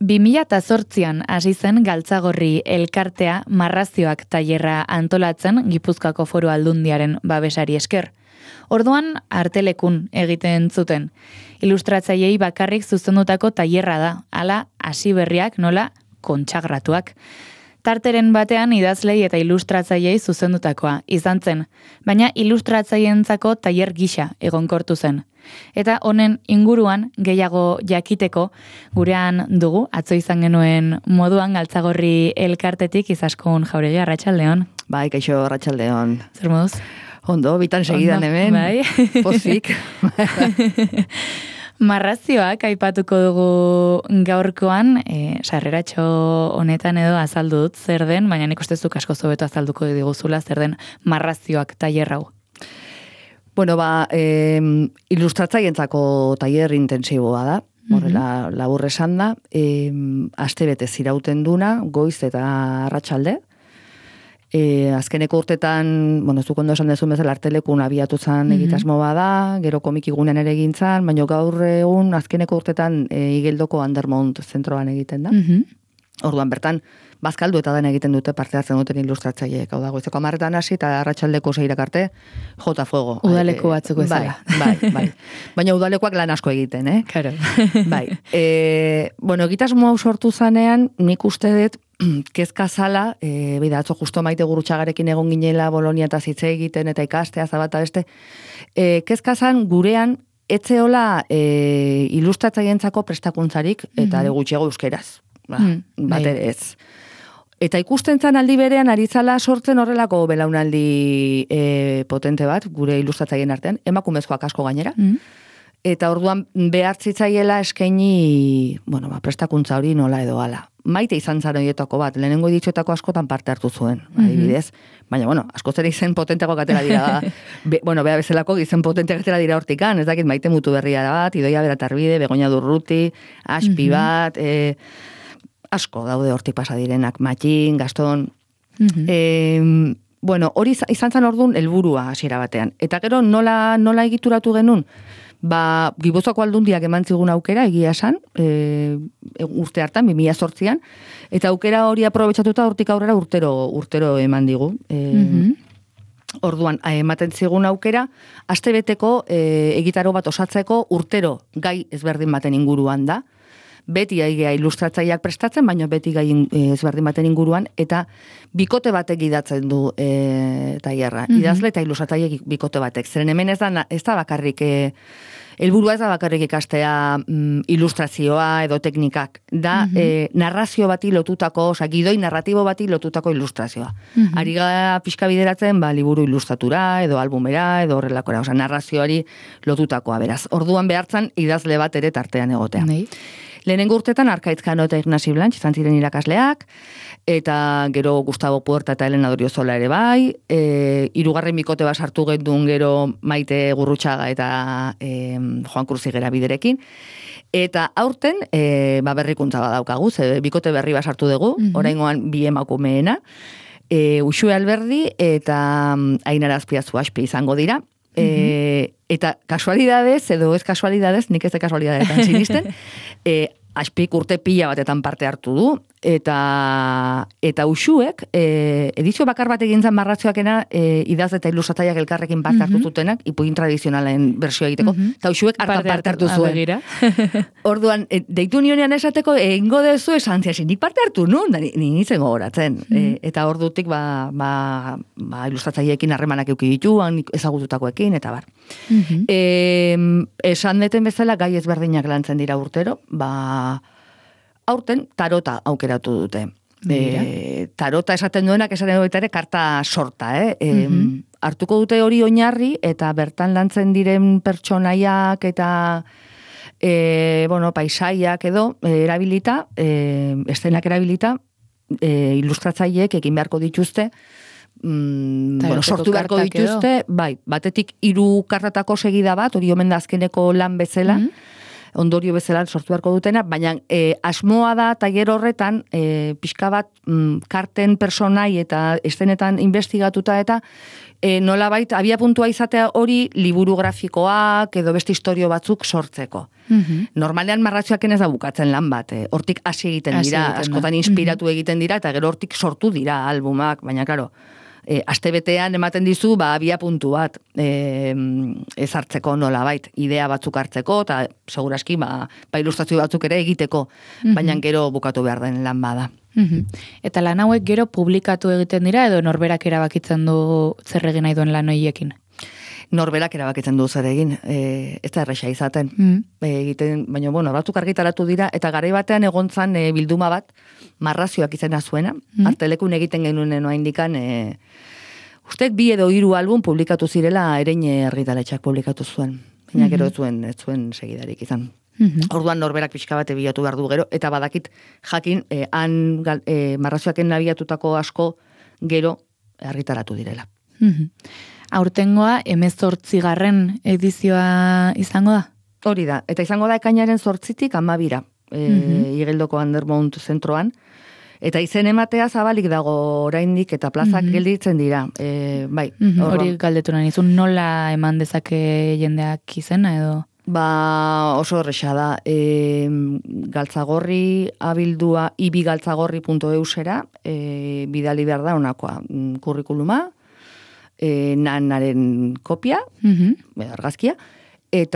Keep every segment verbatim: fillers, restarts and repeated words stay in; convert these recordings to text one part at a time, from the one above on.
bi mila zortzian hasi zen Galtzagorri elkartea marrazioak tailerra antolatzen Gipuzkoako Foru Aldundiaren babesari esker. Orduan artelekun egiten zuten. Ilustratzaileei bakarrik zuzendutako tailerra da, hala hasi berriak nola kontsagratuak. Tarteren batean idazlei eta ilustratzaileei zuzendutakoa izan zen, baina ilustratzaileentzako tailer gisa egonkortu zen. Eta honen inguruan gehiago jakiteko gurean dugu, atzo izan genuen moduan Galtzagorri elkartetik Izaskun Jauregi, arratsaldeon. Bai, kaixo, arratsaldeon. Zer moduz? Ondo, bitan segidan hemen. Bai. Pozik. Marrazioak aipatuko dugu gaurkoan, e, sarreratxo honetan edo azaldu dut zer den, baina nik uste zuk asko zobeto azalduko diguzula zer den marrazioak tailer hau. Bueno, ba, eh, ilustratzaientzako tailer intensiboa da, horrela labur esan da, eh, aste bete zirauten duna, goiz eta arratsalde. E, azkeneko urtetan, bueno, zuk ondo esan dezun bezala artelekun abiatu zan mm-hmm. egitasmo bada, gero komikigunen ere egin zan, baina gaur egun azkeneko urtetan e, Igeldoko Undermount zentroan egiten da. Mm-hmm. Orduan bertan, bazkaldu eta den egiten dute parte hartzen duten ilustratzaileek. Hau da, goizeko hamarretan hasi eta arratsaldeko seirak arte, jota fuego. Udaleko batzuk ezala. Bai, bai, bai. Baina udalekoak lan asko egiten, eh? Claro. Bai. E, bueno, egitasmo hau sortu zanean, nik uste dut, kezka zala, e, bida, atzo justo Maite Gurutxagarekin egon ginela Bolonia eta zitze egiten eta ikastea zabata beste, e, kezka zan gurean etzeola e, ilustratzaientzako prestakuntzarik eta mm-hmm. gutxiago euskeraz. Ba, mm, bat ere ez. Eta ikusten zan aldi berean ari zala sortzen horrelako belaunaldi e, potente bat, gure ilustratzaien artean, emakumezkoak asko gainera. Mm. Eta orduan behartzitzaiela eskaini, bueno, ba, prestakuntza hori nola edo ala. Maite izan zara horietako bat, lehenengo ditxoetako askotan parte hartu zuen, adibidez. Mm-hmm. Baina, bueno, asko zer izen potenteko gatera dira, be, bueno, bea bezalako izen potente gatera dira hortikan, ez dakit Maite Mutu Berria bat, Idoia Beratarbide, Begoña Durruti, Aspi mm-hmm. bat, e, asko daude hortik pasa direnak, Matxin, Gaston. Mm-hmm. E, bueno, hori izan zan orduan helburua hasiera batean. Eta gero nola, nola egituratu genuen? Ba, Gipuzkoako Aldundiak eman zigun aukera, egia esan, e, urte hartan, bi mila zortzian, eta aukera hori aprobetxatuta hortik aurrera urtero, urtero eman digu. E, mm-hmm. Orduan, ematen zigun aukera, astebeteko e, egitaro bat osatzeko urtero gai ezberdin baten inguruan da. Beti aigea ilustratzaileak prestatzen, baina beti gai ezberdin baten inguruan, eta bikote batek idatzen du e, tailerra. Mm-hmm. Idazle eta ilustratzaileak bikote batek. Zeren hemen ez da, ez da bakarrik... E, helburua ez da bakarrik ikastea mm, ilustrazioa edo teknikak. Da mm-hmm. e, narrazio bati lotutako, oza, gidoi narratibo bati lotutako ilustrazioa. Mm-hmm. Ari gara pixka bideratzen, ba, liburu ilustratura, edo albumera, edo horrelakora. Oza, narrazioari lotutakoa, beraz. Orduan behartzen idazle bat ere tartean egotea. Nei. Lehenengo urtetan Arkaitzkano eta Ignasi Blanch izan ziren irakasleak, eta gero Gustavo Puerta eta Elena Doriozola ere bai, e, hirugarren bikote bat sartu gendun gero Maite Gurrutxaga eta e, Juan Cruzigera biderekin, eta aurten e, ba berrikuntza badaukagu, ze bikote berri bat sartu dugu, mm-hmm. oraingoan bi emakumeena, e, Uxue Alberdi eta Ainara Azpiazu Aspi izango dira, E, eta kasualidadez, edo ez kasualidadez, nik ez da kasualidadetan sinisten, e, Aspik urte pila batetan parte hartu du, eta eta Uxuek, e, edizio bakar bat egin zen marrazioakena, e, idaz eta ilustratzaileak elkarrekin parte hartu zutenak, mm-hmm. ipuin tradizionalen bersio egiteko, mm-hmm. eta Uxuek hartan parte hartu zuen. Orduan, e, deitu nionean esateko, egingo dezu esan ziasin, nik parte hartu nun, da, ni nintzen gogoratzen. Mm-hmm. E, eta ordutik, ba, ba, ba ilustratzaileekin harremanak euki dituan, ezagututakoekin, eta bar. Mm-hmm. E, esan deten bezala, gai ezberdinak lantzen dira urtero, ba, aurten tarota aukeratu dute. E, tarota esaten duenak esaten duenak ere karta sorta, eh? E, mm-hmm. Hartuko dute hori oinarri eta bertan lantzen diren pertsonaiak eta e, bueno, paisaiak edo e, erabilita, e, estenak erabilita, e, ilustratzaileek egin beharko dituzte, mm, bueno, sortu beharko dituzte, edo? Bai, batetik hiru kartatako segida bat, hori omen da azkeneko lan bezala, mm-hmm. ondorio bezala sortu beharko dutena, baina e, asmoa da tailer horretan e, pixka bat mm, karten personai eta estenetan investigatuta eta e, nolabait abia puntua izatea hori liburu grafikoak edo beste historio batzuk sortzeko. Mm-hmm. Normalean marrazioak ez da bukatzen lan bat, eh? Hortik hasi egiten Asi dira, egiten askotan da. inspiratu mm-hmm. egiten dira, eta gero hortik sortu dira albumak, baina karo, e, astebetean ematen dizu, ba, abia puntu bat e, ezartzeko nolabait, idea batzuk hartzeko, eta seguraski, ba, ba ilustrazio batzuk ere egiteko, mm-hmm. baina gero bukatu behar den lan bada. Mm-hmm. Eta lan hauek gero publikatu egiten dira, edo norberak erabakitzen du zer egin nahi duen lan horiekin? Norberak erabakitzen du zer egin, e, ez da erresa izaten. Mm. E, egiten, baina, bueno, batzuk argitaratu dira, eta garai batean egontzan e, bilduma bat, marrazioak izena zuena, mm. artelekun egiten genuen noa indikan, e, uste bi edo hiru album publikatu zirela, Ereine argitaletxak publikatu zuen. Baina gero ez zuen, ez zuen segidarik izan. Mm-hmm. Orduan norberak pixka bat bilatu behar du gero, eta badakit jakin, e, han e, marrazioaken nabiatutako asko gero argitaratu direla. Mm-hmm. Aurtengoa hemezortzigarren edizioa izango da? Hori da, eta izango da ekainaren zortzitik amabira, e, mm-hmm. Igeldoko Undermount zentroan, eta izen ematea zabalik dago oraindik eta plazak mm-hmm. gelditzen dira. E, bai, mm-hmm. Hori galdetu nahi nizun, nola eman dezake jendeak izena edo? Ba, oso horreza da. E, galtzagorri abildua ibigaltzagorri puntu eusera, e, bidali behar da onakoa kurrikuluma, E, nanaren kopia, mm-hmm. argazkia, eta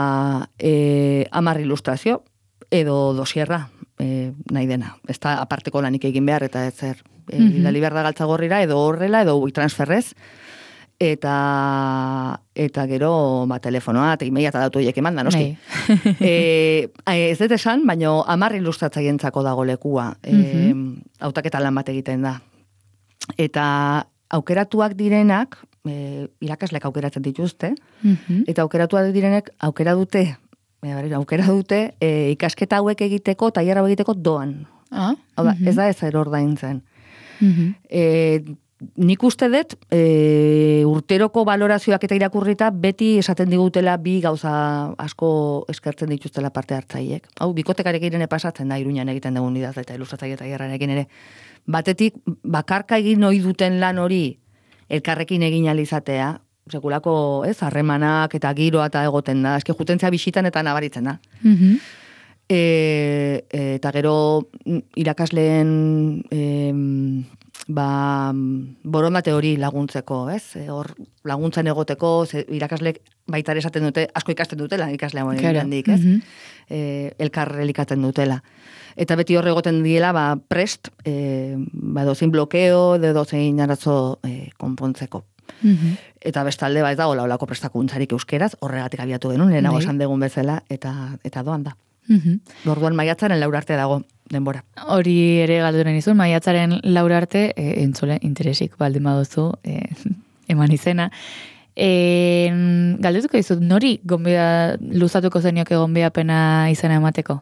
e, amar ilustrazio, edo dosierra, e, nahi dena. Ez da aparteko lanik egin behar, eta ez zer, e, mm-hmm. bidali behar da galtzagorrira, edo horrela, edo transferrez, eta eta gero ba, telefonoa, eta emaila eta datu horiek eman da, noski. e, ez dut esan, baina amar ilustratzaientzako dago lekua, mm-hmm. e, hautaketa lan bat egiten da. Eta aukeratuak direnak, e, irakasleak aukeratzen dituzte, mm-hmm. eta aukeratuak direnek aukera dute, e, aukera dute e, ikasketa hauek egiteko, tailer hauek egiteko doan. Ah, Hau da, mm-hmm. ez da ez er ordaintzen. Mm-hmm. E, nik uste dut, e, urteroko valorazioak eta irakurrita, beti esaten digutela bi gauza asko eskertzen dituztela parte hartzaiek. Hau, bikotekarekin ere pasatzen da, Iruñan egiten dugun idazle eta ilustratzaile tailerrarekin ere. Batetik, bakarka egin ohi duten lan hori elkarrekin egin alizatea, sekulako, ez, harremanak eta giroa eta egoten da, eske jutentzia bisitan eta nabaritzen da. Mm-hmm. E, eta gero irakasleen e, ba, borondate hori laguntzeko, ez? E, hor laguntzen egoteko, ze, irakasleek baita ere esaten dute, asko ikasten dutela, ikaslea moen claro. Gandik, ez? Mm-hmm. E, elkar elikatzen dutela. Eta beti horre egoten diela, ba, prest, e, ba, dozein blokeo, de dozein arazo e, konpontzeko. Mm-hmm. Eta bestalde, ba, ez dago laulako prestakuntzarik euskeraz, horregatik abiatu genuen, lehenago esan degun bezala, eta, eta doan da. Mm-hmm. Orduan maiatzaren laura arte dago denbora. Hori ere galduren izun, maiatzaren laura arte, e, entzule interesik baldin baduzu, e, eman izena. E, galdetuko dizut, nori gonbida, luzatuko zenioke gonbidapena izena emateko?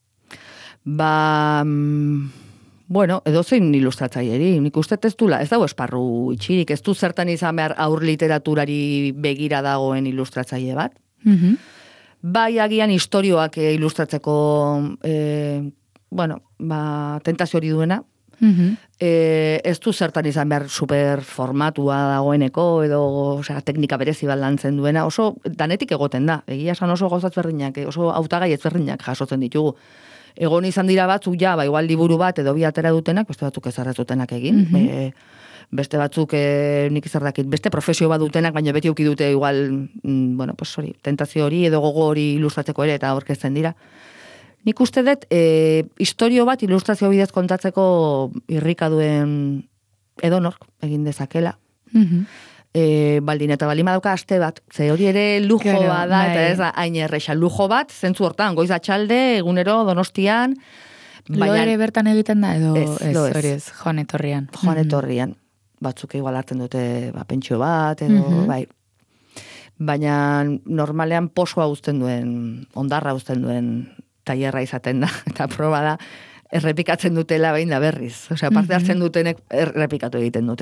Ba, bueno, edozein ilustratzaileri, nik uste ez dula, ez dago esparru itxirik, ez du zertan izan behar aur literaturari begira dagoen ilustratzaile bat. Mm-hmm. Bai agian historioak ilustratzeko, e, bueno, ba, tentazio hori duena, mm-hmm. e, ez du zertan izan behar super formatua dagoeneko, edo osea, teknika berezi bat lantzen duena, oso danetik egoten da, egia esan oso gozat berdinak, oso hautagai ezberdinak jasotzen ditugu. Egon izan dira batzuk, ja, ba, igual liburu bat edo bi atera dutenak, beste batzuk ezarrazutenak egin. Mm-hmm. E, beste batzuk, e, nik izardakit, beste profesio bat dutenak, baina beti uki dute igual, mm, bueno, pues hori, tentazio hori edo gogo hori ilustratzeko ere eta aurkezten dira. Nik uste dut, e, historio bat ilustrazio bidez kontatzeko irrika duen edonork egin dezakela. Mm-hmm. E, baldin eta baldin badauka aste bat, ze hori ere lujo claro, bat da, eta ez hain erresa, lujo bat, zentzu hortan, goiz atxalde, egunero, Donostian. Lo ere bertan egiten da, edo ez, ez, ez. hori ez, joan etorrian. Joan etorrian, mm-hmm. batzuk igual hartzen dute ba, pentsio bat, edo, mm-hmm. bai. Baina normalean posoa uzten duen, ondarra uzten duen tailerra izaten da, eta proba da, errepikatzen dutela behin da berriz. Osea, parte hartzen dutenek errepikatu egiten dute.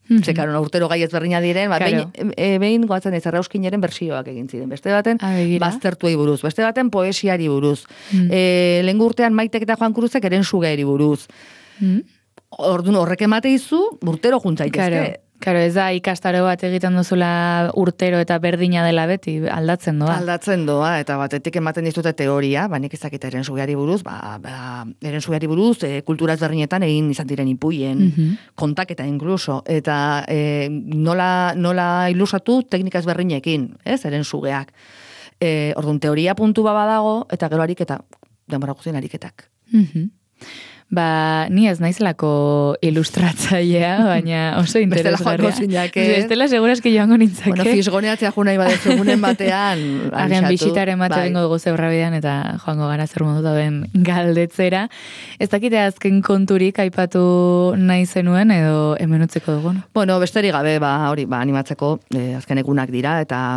Mm-hmm. Zekaron, urtero gai ezberdina diren, ba, Claro. behin, e, behin goatzen ez Errauskinaren bersioak egin ziren. Beste baten, Ah, begira. baztertuei buruz. Beste baten, poesiari buruz. Mm. E, lehengo urtean Maitek eta Juan Cruzek eren sugeari buruz. Mm. Orduan, horrek emate izu, urtero juntzaitezke. Claro. Claro, ez da ikastaro bat egiten duzula urtero eta berdina dela beti, aldatzen doa. Aldatzen doa, eta batetik ematen dizute teoria, ba, nik ezakit eren sugeari buruz, ba, ba, eren sugeari buruz, e, kultura ezberdinetan egin izan diren ipuien, Mhm. kontaketa inkluso, eta e, nola, nola ilusatu teknika ezberdinekin, ez, eren sugeak. E, orduan, teoria puntu baba dago, eta gero ariketa, denbora guztien ariketak. Mhm. Ba, ni ez naizelako ilustratzailea, baina oso Bestela interesgarria. joango zinake. Bestela segurazki joango nintzake. Bueno, fisgoneatzea jo nahi badezu egunen batean, Agian abisatu. bisitaren bat Bai. egingo dugu zeurrabidean eta joango gara zer modu dauden galdetzera. Ez dakite azken konturik aipatu nahi zenuen edo hemen utziko dugu, no? Bueno, besterik gabe, ba, hori, ba, animatzeko, eh, azken egunak dira, eta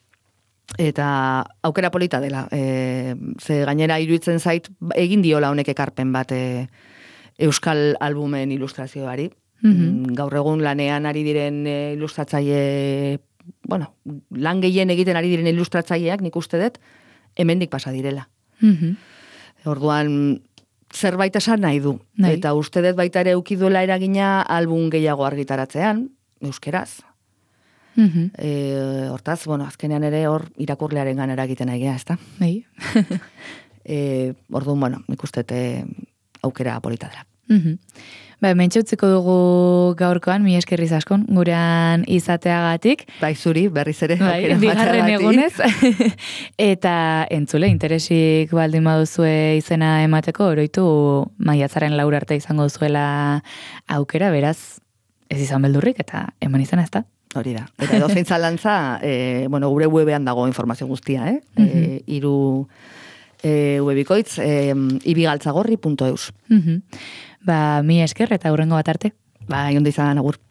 eta aukera polita dela. E, ze gainera iruditzen zait, egin diola honek ekarpen bat e, euskal albumen ilustrazioari. Mhm. Gaur egun lanean ari diren e, ilustratzaile, bueno, lan gehien egiten ari diren ilustratzaileak, nik uste dut, hemendik pasa direla. Mhm. Orduan, zerbait esan nahi du. Nahi. Eta uste dut baita ere eukiduela eragina album gehiago argitaratzean, euskeraz. Mhm. E, hortaz, bueno, azkenean ere hor irakurlearen ganera egiten nahi gea, ezta? Bai. E, orduan, bueno, nik uste dut, e, aukera polita dela. Mhm. Ba, hemen utziko dugu gaurkoan, mi eskerriz askon, gurean izateagatik. Bai, zuri, berriz ere. Bai, aukera bigarren emateagatik. egunez. Eta entzule, interesik baldin baduzue izena emateko, oroitu maiatzaren laur arte izango zuela aukera, beraz, ez izan beldurrik, eta eman izena ez da. Hori da. Eta edo zein zalantza, e, bueno, gure webean dago informazio guztia, eh? Mhm. E, iru e, webikoitz, e, ibigaltzagorri punto eus. Mhm. Ba, mi esker eta hurrengo bat arte. Ba, jondi izan, agur.